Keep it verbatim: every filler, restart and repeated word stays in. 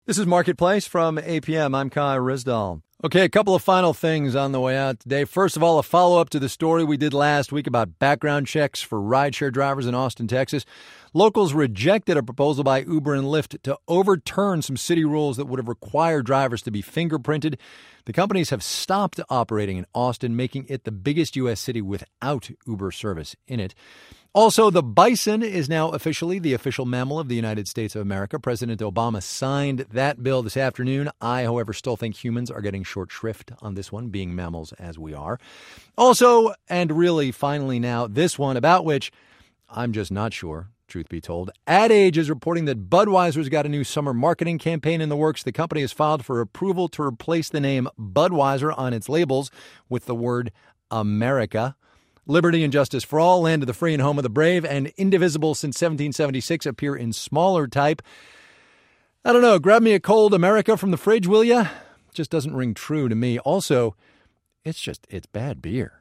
This is Marketplace from A P M. I'm Kai Rizdal. Okay, a couple of final things on the way out today. First of all, a follow-up to the story we did last week about background checks for rideshare drivers in Austin, Texas. Locals rejected a proposal by Uber and Lyft to overturn some city rules that would have required drivers to be fingerprinted. The companies have stopped operating in Austin, making it the biggest U S city without Uber service in it. Also, the bison is now officially the official mammal of the United States of America. President Obama signed that bill this afternoon. I, however, still think humans are getting short shrift on this one, being mammals as we are. Also, and really finally now, this one about which I'm just not sure, truth be told. Ad Age is reporting that Budweiser's got a new summer marketing campaign in the works. The company has filed for approval to replace the name Budweiser on its labels with the word America. Liberty and Justice for All, Land of the Free and Home of the Brave, and Indivisible since seventeen seventy-six appear in smaller type. I don't know, grab me a cold America from the fridge, will ya? Just doesn't ring true to me. Also, it's just, it's bad beer.